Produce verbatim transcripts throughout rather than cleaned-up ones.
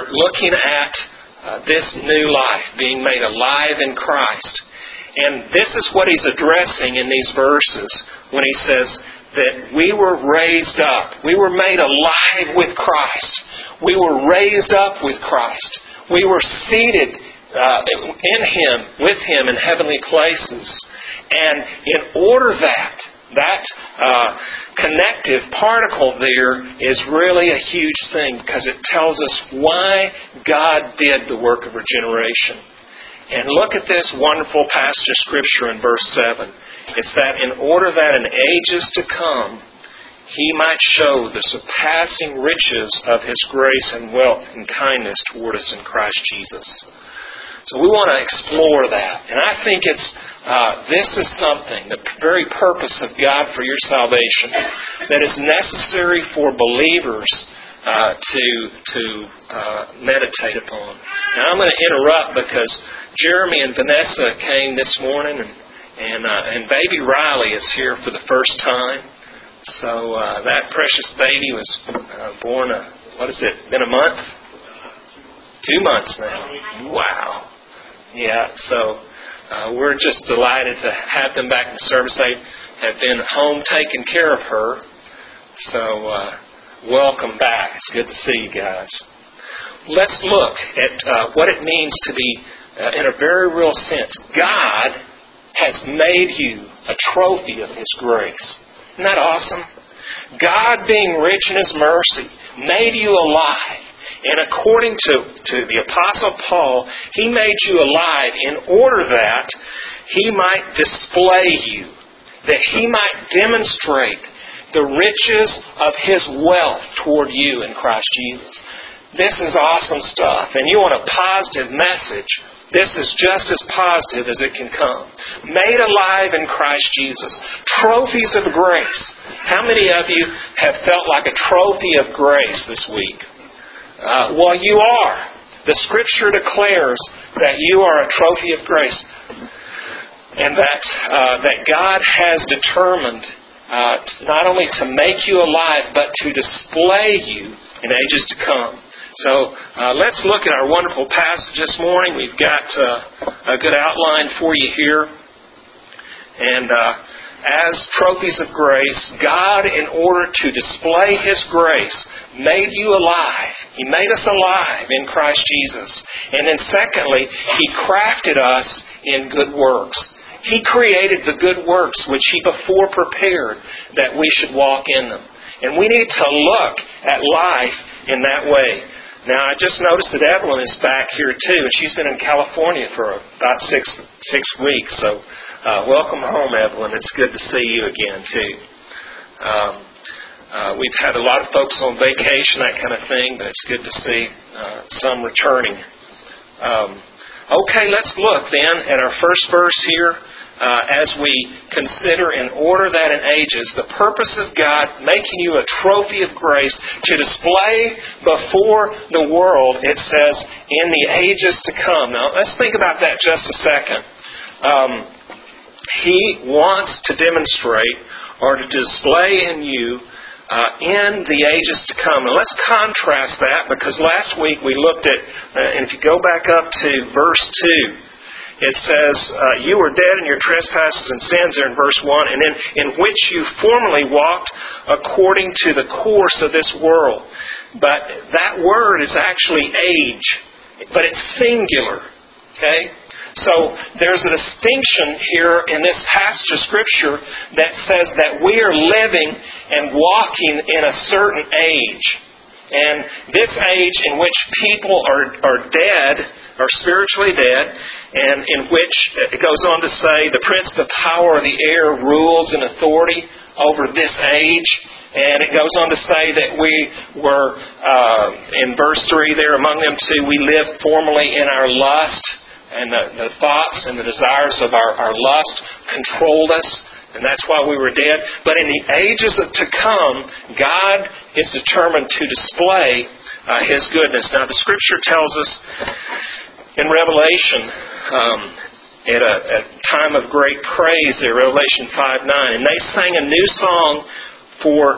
looking at uh, this new life, being made alive in Christ. And this is what he's addressing in these verses when he says that we were raised up. We were made alive with Christ. We were raised up with Christ. We were seated uh, in Him, with Him in heavenly places. And in order that, that uh, connective particle there is really a huge thing because it tells us why God did the work of regeneration. And look at this wonderful passage of Scripture in verse seven. It's that in order that in ages to come, He might show the surpassing riches of His grace and wealth and kindness toward us in Christ Jesus. So we want to explore that. And I think it's uh, this is something, the very purpose of God for your salvation, that is necessary for believers uh, to to uh, meditate upon. Now I'm going to interrupt because Jeremy and Vanessa came this morning, and and, uh, and baby Riley is here for the first time. So uh, that precious baby was uh, born, a, what is it, been a month? Two months now. Wow. Yeah, so uh, we're just delighted to have them back in the service. They have been home taking care of her. So uh, welcome back. It's good to see you guys. Let's look at uh, what it means to be, uh, in a very real sense, God has made you a trophy of His grace. Isn't that awesome? God, being rich in His mercy, made you alive. And according to, to the Apostle Paul, He made you alive in order that He might display you, that He might demonstrate the riches of His wealth toward you in Christ Jesus. This is awesome stuff. And you want a positive message. This is just as positive as it can come. Made alive in Christ Jesus. Trophies of grace. How many of you have felt like a trophy of grace this week? Uh, well, you are. The Scripture declares that you are a trophy of grace. And that uh, that God has determined uh, not only to make you alive, but to display you in ages to come. So uh, let's look at our wonderful passage this morning. We've got uh, a good outline for you here. And uh, as trophies of grace, God, in order to display His grace, made you alive. He made us alive in Christ Jesus. And then secondly, He crafted us in good works. He created the good works which He before prepared that we should walk in them. And we need to look at life in that way. Now, I just noticed that Evelyn is back here too, and she's been in California for about six six weeks. So, uh, welcome home, Evelyn. It's good to see you again too. Um, uh, we've had a lot of folks on vacation, that kind of thing, but it's good to see uh, some returning. Um, okay, let's look then at our first verse here. Uh, as we consider in order that in ages, the purpose of God making you a trophy of grace to display before the world, it says, in the ages to come. Now, let's think about that just a second. Um, he wants to demonstrate or to display in you uh, in the ages to come. Now, let's contrast that because last week we looked at, uh, and if you go back up to verse two, it says, uh, you were dead in your trespasses and sins there in verse one, and in, in which you formerly walked according to the course of this world. But that word is actually age, but it's singular. Okay? So there's a distinction here in this passage of Scripture that says that we are living and walking in a certain age. And this age in which people are, are dead, are spiritually dead, and in which it goes on to say the prince of the power of the air rules in authority over this age. And it goes on to say that we were, uh, in verse three there, among them too, we lived formerly in our lust, and the, the thoughts and the desires of our, our lust controlled us. And that's why we were dead. But in the ages to come, God is determined to display uh, His goodness. Now, the Scripture tells us in Revelation, um, at a, a time of great praise there, Revelation five nine, and they sang a new song for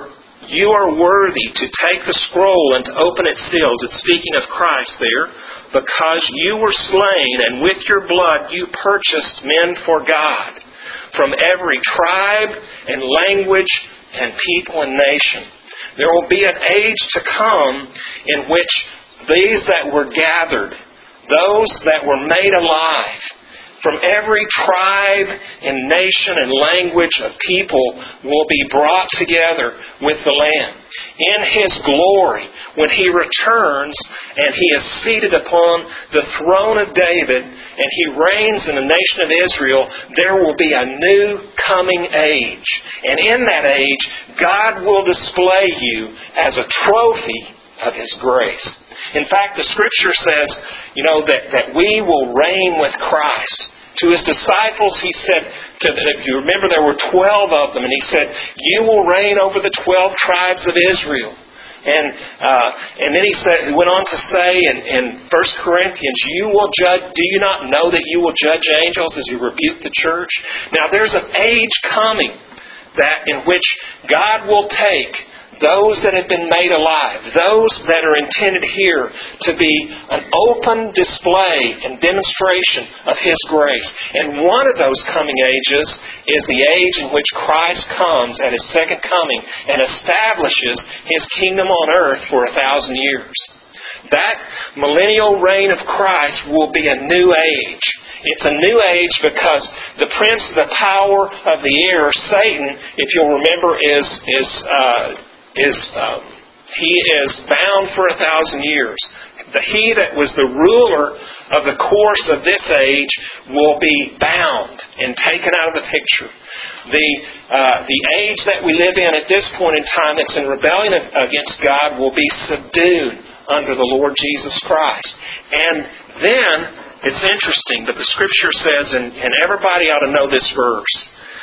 You are worthy to take the scroll and to open its seals. It's speaking of Christ there. Because you were slain, and with your blood you purchased men for God from every tribe and language and people and nation. There will be an age to come in which these that were gathered, those that were made alive, from every tribe and nation and language of people will be brought together with the Lamb. In His glory, when He returns and He is seated upon the throne of David and He reigns in the nation of Israel, there will be a new coming age. And in that age, God will display you as a trophy of His grace. In fact, the Scripture says, you know, that, that we will reign with Christ. To His disciples, He said, to, if you remember, there were twelve of them, and He said, you will reign over the twelve tribes of Israel. And uh, and then He said, He went on to say in, in First Corinthians, you will judge, do you not know that you will judge angels as you rebuke the church? Now there's an age coming that in which God will take those that have been made alive, those that are intended here to be an open display and demonstration of His grace. And one of those coming ages is the age in which Christ comes at His second coming and establishes His kingdom on earth for a thousand years. That millennial reign of Christ will be a new age. It's a new age because the prince of the power of the air, Satan, if you'll remember, is is uh, is um, he is bound for a thousand years. The he that was the ruler of the course of this age will be bound and taken out of the picture. The uh, the age that we live in at this point in time that's in rebellion against God will be subdued under the Lord Jesus Christ. And then, it's interesting, but the Scripture says, and, and everybody ought to know this verse,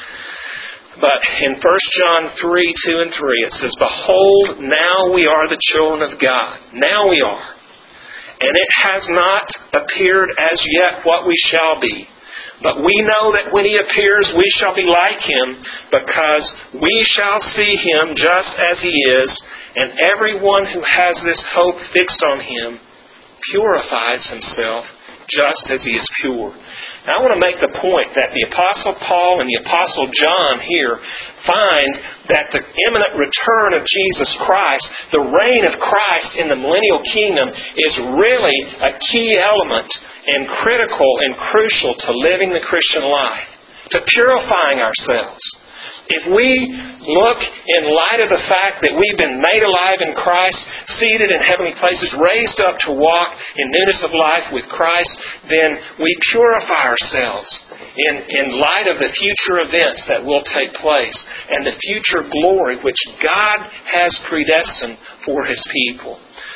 but in First John three, two and three, it says, behold, now we are the children of God. Now we are. And it has not appeared as yet what we shall be. But we know that when He appears, we shall be like Him, because we shall see Him just as He is. And everyone who has this hope fixed on Him purifies himself just as he is pure. Now I want to make the point that the Apostle Paul and the Apostle John here find that the imminent return of Jesus Christ, the reign of Christ in the millennial kingdom, is really a key element and critical and crucial to living the Christian life, to purifying ourselves. If we look in light of the fact that we've been made alive in Christ, seated in heavenly places, raised up to walk in newness of life with Christ, then we purify ourselves in, in light of the future events that will take place and the future glory which God has predestined for His people.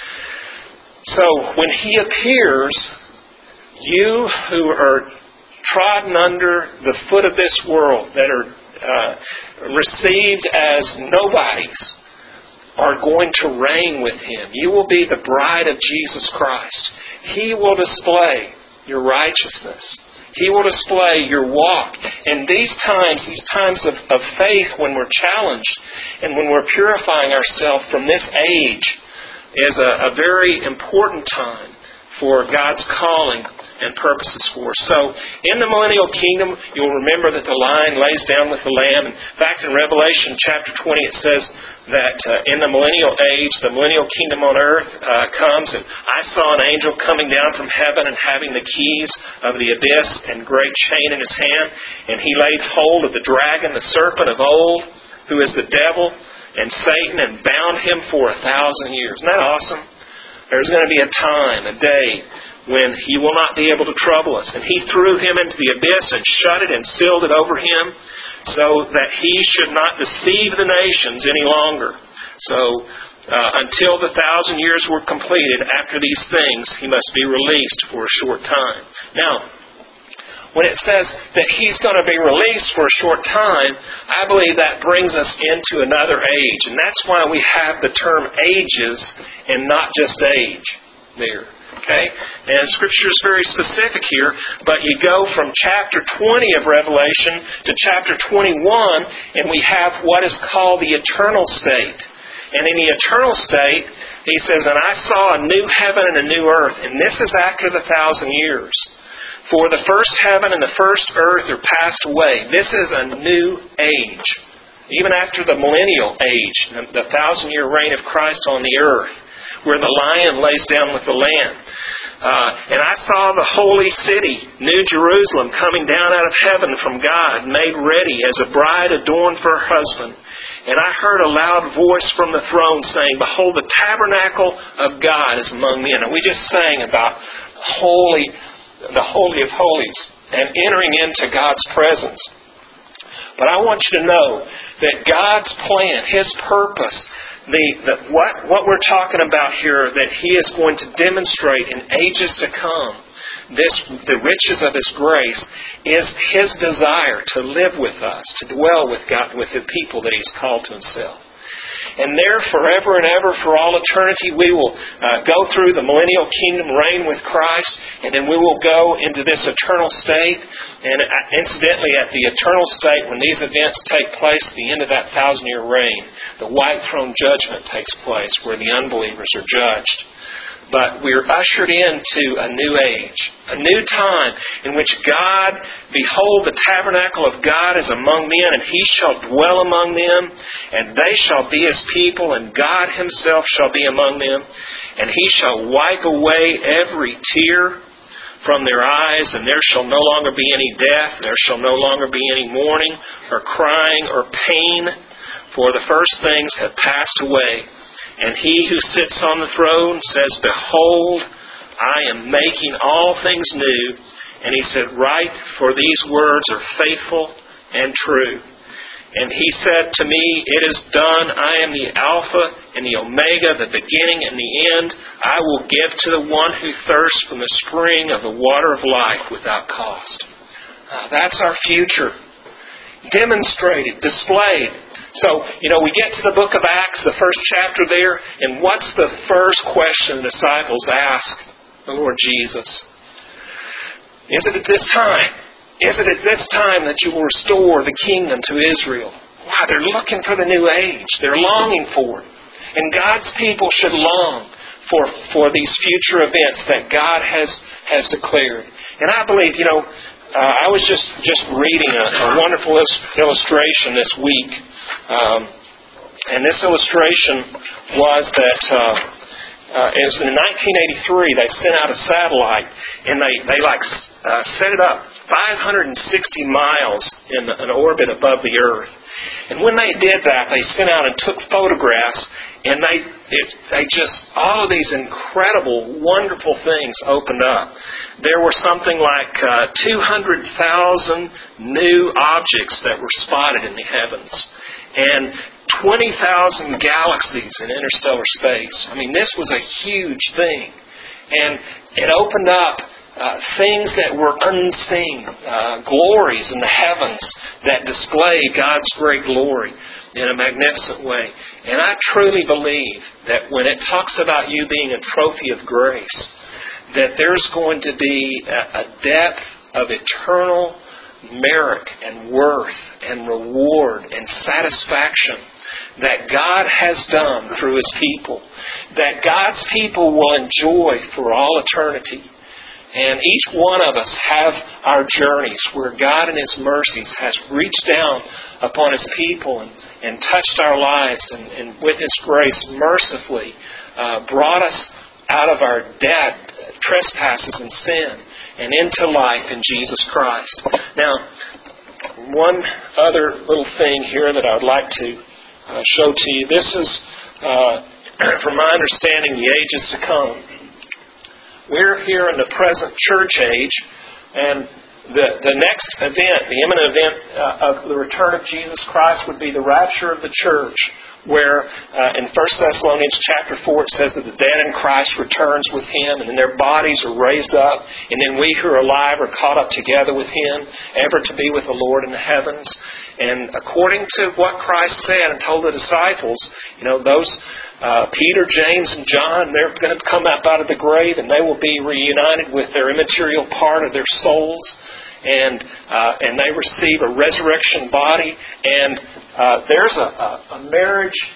So when He appears, you who are trodden under the foot of this world, that are Uh, received as nobodies, are going to reign with Him. You will be the bride of Jesus Christ. He will display your righteousness. He will display your walk. And these times, these times of, of faith when we're challenged and when we're purifying ourselves from this age is a, a very important time for God's calling and purposes for us. So, in the millennial kingdom, you'll remember that the lion lays down with the lamb. In fact, in Revelation chapter twenty, it says that uh, in the millennial age, the millennial kingdom on earth uh, comes, and I saw an angel coming down from heaven and having the keys of the abyss and great chain in his hand, and he laid hold of the dragon, the serpent of old, who is the devil and Satan, and bound him for a thousand years. Isn't that awesome? There's going to be a time, a day, when he will not be able to trouble us. And He threw him into the abyss and shut it and sealed it over him so that he should not deceive the nations any longer. So, uh, until the thousand years were completed, after these things, he must be released for a short time. Now, when it says that He's going to be released for a short time, I believe that brings us into another age. And that's why we have the term ages and not just age there. Okay? And Scripture is very specific here, but you go from chapter twenty of Revelation to chapter twenty-one, and we have what is called the eternal state. And in the eternal state, he says, and I saw a new heaven and a new earth. And this is after the thousand years. For the first heaven and the first earth are passed away. This is a new age. Even after the millennial age, the thousand-year reign of Christ on the earth, where the lion lays down with the lamb. Uh, and I saw the holy city, New Jerusalem, coming down out of heaven from God, made ready as a bride adorned for her husband. And I heard a loud voice from the throne saying, Behold, the tabernacle of God is among men. And we just sang about holy, the Holy of Holies, and entering into God's presence. But I want you to know that God's plan, His purpose, the, the what what we're talking about here, that He is going to demonstrate in ages to come, this the riches of His grace, is His desire to live with us, to dwell with God, with the people that He's called to Himself. And there, forever and ever, for all eternity, we will uh, go through the millennial kingdom reign with Christ, and then we will go into this eternal state. And uh, incidentally, at the eternal state, when these events take place, at the end of that thousand-year reign, the white throne judgment takes place, where the unbelievers are judged. But we're ushered into a new age, a new time in which God, behold, the tabernacle of God is among men, and He shall dwell among them, and they shall be His people, and God Himself shall be among them, and He shall wipe away every tear from their eyes, and there shall no longer be any death, there shall no longer be any mourning, or crying, or pain, for the first things have passed away. And He who sits on the throne says, Behold, I am making all things new. And He said, Write, for these words are faithful and true. And He said to me, It is done. I am the Alpha and the Omega, the beginning and the end. I will give to the one who thirsts from the spring of the water of life without cost. Uh, that's our future. Demonstrated, displayed. So, you know, we get to the book of Acts, the first chapter there, and what's the first question the disciples ask the Lord Jesus? Is it at this time? Is it at this time that you will restore the kingdom to Israel? Wow, they're looking for the new age. They're longing for it. And God's people should long for, for these future events that God has, has declared. And I believe, you know, Uh, I was just, just reading a, a wonderful illustration this week. Um, and this illustration was that uh, uh, it was in nineteen eighty-three they sent out a satellite, and they, they like uh, set it up five hundred sixty miles in an orbit above the Earth. And when they did that, they sent out and took photographs, and they it, they just, all of these incredible, wonderful things opened up. There were something like uh, two hundred thousand new objects that were spotted in the heavens, and twenty thousand galaxies in interstellar space. I mean, this was a huge thing. And it opened up uh, things that were unseen, uh, glories in the heavens that display God's great glory in a magnificent way. And I truly believe that when it talks about you being a trophy of grace, that there's going to be a depth of eternal merit and worth and reward and satisfaction that God has done through His people, that God's people will enjoy for all eternity. And each one of us have our journeys where God in His mercies has reached down upon His people and, and touched our lives, and, and with His grace mercifully uh, brought us out of our debt, trespasses, and sin, and into life in Jesus Christ. Now, one other little thing here that I would like to uh, show to you. This is, uh, from my understanding, the ages to come. We're here in the present church age, and the, the next event, the imminent event uh, of the return of Jesus Christ would be the rapture of the church, where uh, in First Thessalonians chapter four it says that the dead in Christ returns with Him, and then their bodies are raised up, and then we who are alive are caught up together with Him, ever to be with the Lord in the heavens. And according to what Christ said and told the disciples, you know, those uh, Peter, James, and John, they're going to come up out of the grave, and they will be reunited with their immaterial part of their souls. And uh, and they receive a resurrection body, and uh, there's a, a, a marriage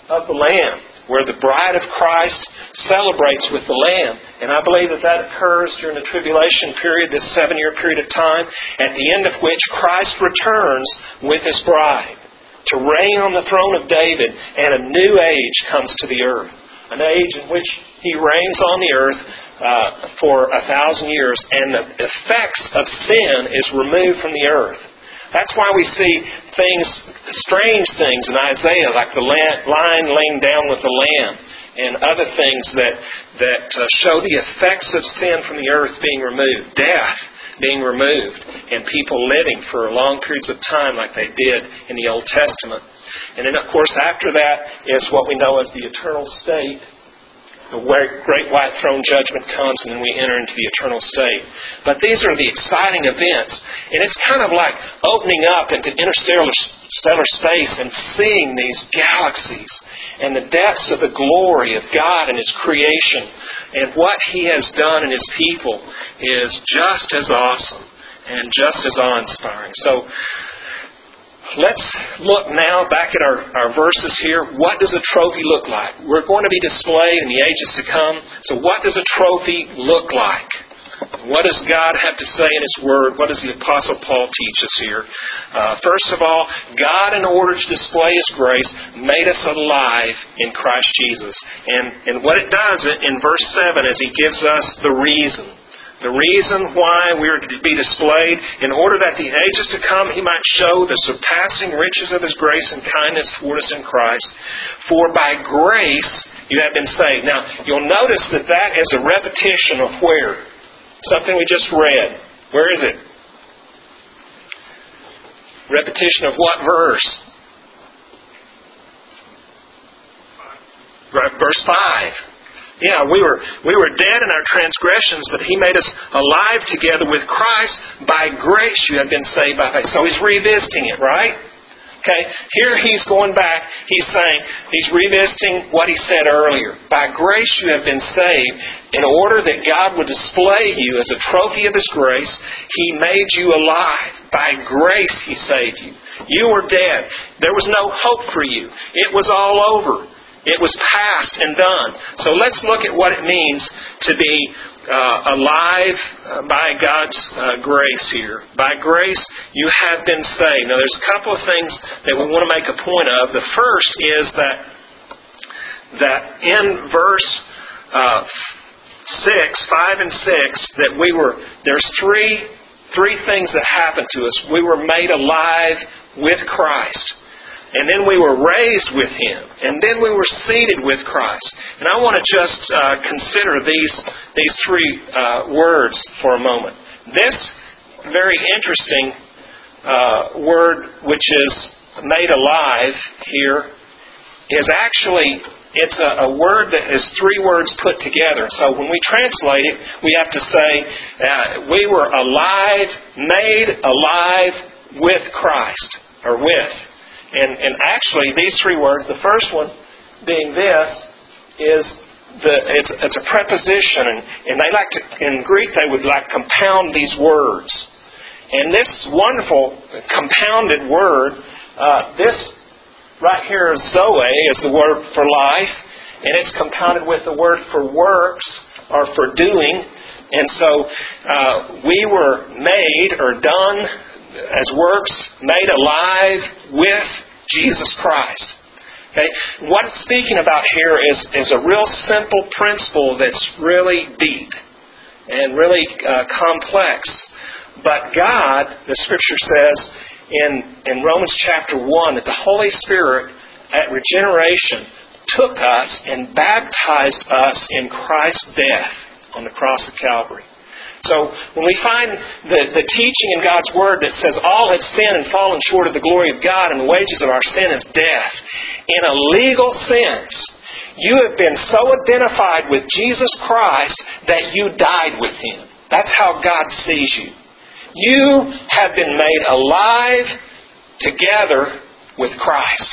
of the Lamb, where the bride of Christ celebrates with the Lamb. And I believe that that occurs during the tribulation period, this seven-year period of time, at the end of which Christ returns with His bride to reign on the throne of David, and a new age comes to the earth. An age in which He reigns on the earth uh, for a thousand years, and the effects of sin is removed from the earth. That's why we see things, strange things in Isaiah, like the lion laying down with the lamb, and other things that that uh, show the effects of sin from the earth being removed, death being removed, and people living for long periods of time like they did in the Old Testament. And then, of course, after that is what we know as the eternal state. The great white throne judgment comes, and then we enter into the eternal state. But these are the exciting events. And it's kind of like opening up into interstellar stellar space and seeing these galaxies and the depths of the glory of God and His creation. And what He has done in His people is just as awesome and just as awe-inspiring. So, let's look now back at our, our verses here. What does a trophy look like? We're going to be displayed in the ages to come. So what does a trophy look like? What does God have to say in His Word? What does the Apostle Paul teach us here? Uh, first of all, God, in order to display His grace, made us alive in Christ Jesus. And, and what it does in verse seven is He gives us the reason. The reason why we are to be displayed, in order that the ages to come He might show the surpassing riches of His grace and kindness toward us in Christ. For by grace you have been saved. Now, you'll notice that that is a repetition of where? Something we just read. Where is it? Repetition of what verse? Verse five. Yeah, we were we were dead in our transgressions, but He made us alive together with Christ. By grace you have been saved by faith. So He's revisiting it, right? Okay, here He's going back. He's saying, He's revisiting what He said earlier. By grace you have been saved, in order that God would display you as a trophy of His grace. He made you alive. By grace He saved you. You were dead. There was no hope for you. It was all over. It was past and done. So let's look at what it means to be uh, alive uh, by God's uh, grace here. By grace, you have been saved. Now, there's a couple of things that we want to make a point of. The first is that that in verse uh, six, five and six, that we were there's three three things that happened to us. We were made alive with Christ. And then we were raised with Him. And then we were seated with Christ. And I want to just uh, consider these these three uh, words for a moment. This very interesting uh, word, which is made alive here, is actually, it's a, a word that is three words put together. So when we translate it, we have to say, uh, we were alive, made alive with Christ, or with. And, and actually, these three words, the first one being this, is the it's, it's a preposition, and, and they like to in Greek they would like compound these words. And this wonderful compounded word, uh, this right here, Zoe, is the word for life, and it's compounded with the word for works or for doing. And so uh, we were made or done as works, made alive with Jesus Christ. Okay? What it's speaking about here is, is a real simple principle that's really deep and really uh, complex. But God, the Scripture says in, in Romans chapter one, that the Holy Spirit at regeneration took us and baptized us in Christ's death on the cross of Calvary. So when we find the, the teaching in God's Word that says all have sinned and fallen short of the glory of God and the wages of our sin is death, in a legal sense, you have been so identified with Jesus Christ that you died with Him. That's how God sees you. You have been made alive together with Christ.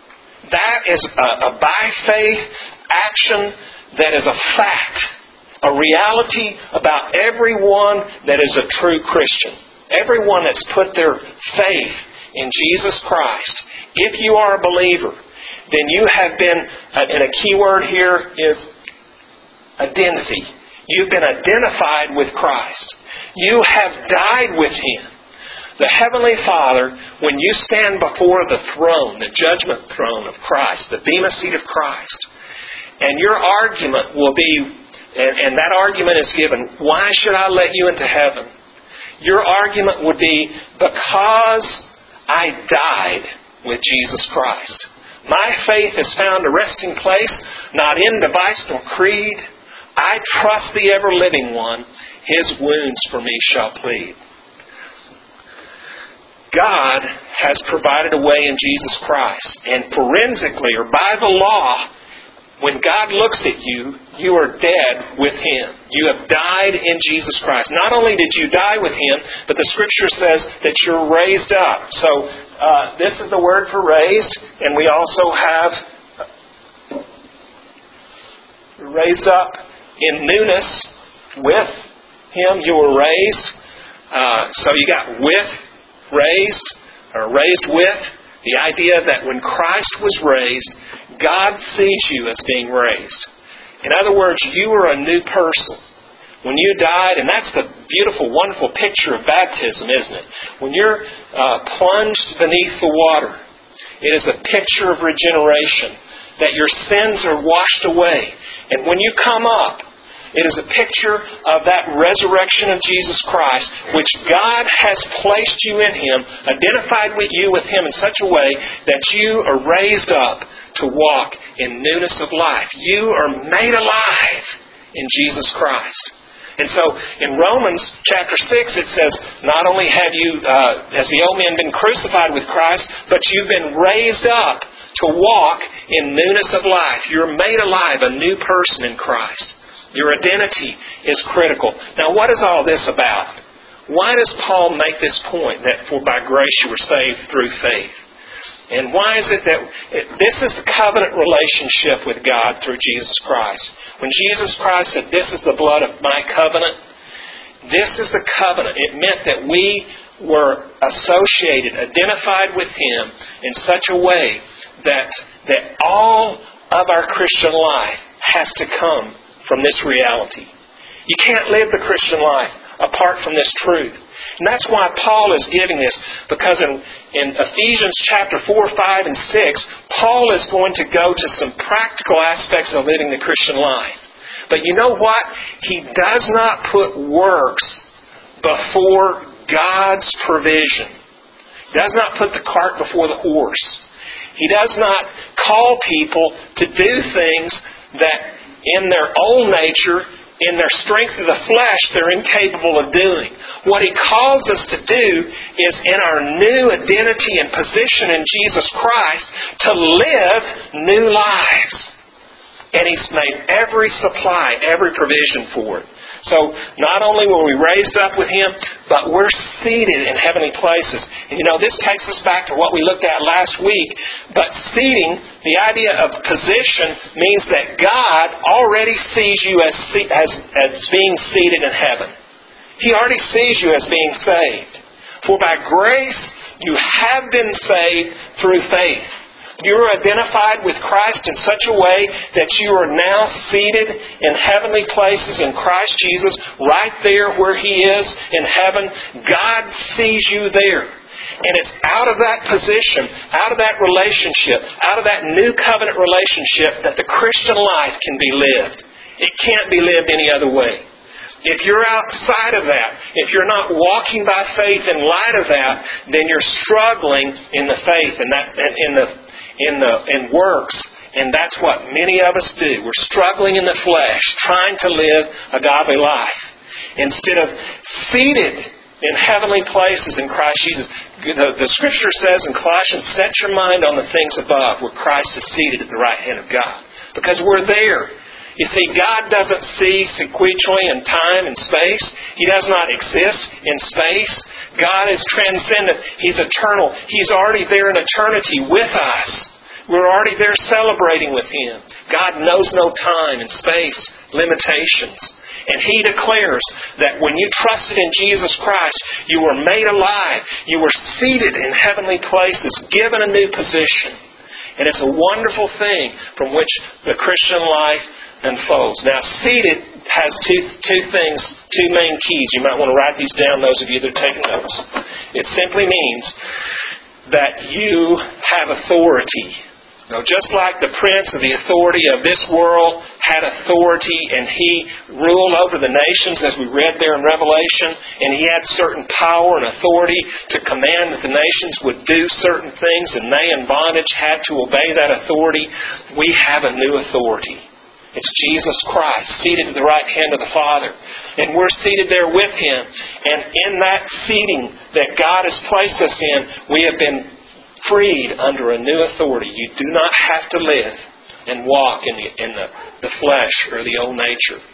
That is a, a by faith action that is a fact. A reality about everyone that is a true Christian. Everyone that's put their faith in Jesus Christ. If you are a believer, then you have been, and a key word here is identity. You've been identified with Christ. You have died with Him. The Heavenly Father, when you stand before the throne, the judgment throne of Christ, the bema seat of Christ, and your argument will be, and, and that argument is given, why should I let you into heaven? Your argument would be, because I died with Jesus Christ. My faith has found a resting place, not in device nor creed. I trust the ever-living one. His wounds for me shall plead. God has provided a way in Jesus Christ. And forensically, or by the law, when God looks at you, you are dead with Him. You have died in Jesus Christ. Not only did you die with Him, but the Scripture says that you're raised up. So, uh, this is the word for raised. And we also have raised up in newness with Him. You were raised. Uh, so you got with, raised, or raised with. The idea that when Christ was raised, God sees you as being raised. In other words, you are a new person. When you died, and that's the beautiful, wonderful picture of baptism, isn't it? When you're uh, plunged beneath the water, it is a picture of regeneration, that your sins are washed away. And when you come up, it is a picture of that resurrection of Jesus Christ, which God has placed you in Him, identified with you with Him in such a way that you are raised up to walk in newness of life. You are made alive in Jesus Christ. And so in Romans chapter six it says, not only have you, uh, as the old man, been crucified with Christ, but you've been raised up to walk in newness of life. You're made alive, a new person in Christ. Your identity is critical. Now, what is all this about? Why does Paul make this point that for by grace you were saved through faith? And why is it that it, this is the covenant relationship with God through Jesus Christ? When Jesus Christ said, this is the blood of my covenant, this is the covenant. It meant that we were associated, identified with Him in such a way that, that all of our Christian life has to come from this reality. You can't live the Christian life apart from this truth. And that's why Paul is giving this, because in, in Ephesians chapter four, five, and six, Paul is going to go to some practical aspects of living the Christian life. But you know what? He does not put works before God's provision. He does not put the cart before the horse. He does not call people to do things that in their old nature, in their strength of the flesh, they're incapable of doing. What He calls us to do is, in our new identity and position in Jesus Christ, to live new lives. And He's made every supply, every provision for it. So, not only were we raised up with Him, but we're seated in heavenly places. And you know, this takes us back to what we looked at last week. But seating, the idea of position, means that God already sees you as, as, as being seated in heaven. He already sees you as being saved. For by grace, you have been saved through faith. You are identified with Christ in such a way that you are now seated in heavenly places in Christ Jesus, right there where He is in heaven. God sees you there. And it's out of that position, out of that relationship, out of that new covenant relationship that the Christian life can be lived. It can't be lived any other way. If you're outside of that, if you're not walking by faith in light of that, then you're struggling in the faith and that in the in the in works. And that's what many of us do. We're struggling in the flesh, trying to live a godly life. Instead of seated in heavenly places in Christ Jesus. The, the Scripture says in Colossians, set your mind on the things above, where Christ is seated at the right hand of God. Because we're there. You see, God doesn't see sequentially in time and space. He does not exist in space. God is transcendent. He's eternal. He's already there in eternity with us. We're already there celebrating with Him. God knows no time and space limitations. And He declares that when you trusted in Jesus Christ, you were made alive. You were seated in heavenly places, given a new position. And it's a wonderful thing from which the Christian life unfolds. Now, seated has two two things, two main keys. You might want to write these down, those of you that are taking notes. It simply means that you have authority. Now, just like the prince of the authority of this world had authority and he ruled over the nations, as we read there in Revelation, and he had certain power and authority to command that the nations would do certain things, and they in bondage had to obey that authority, we have a new authority. It's Jesus Christ, seated at the right hand of the Father. And we're seated there with Him. And in that seating that God has placed us in, we have been freed under a new authority. You do not have to live and walk in the, in the, the flesh or the old nature.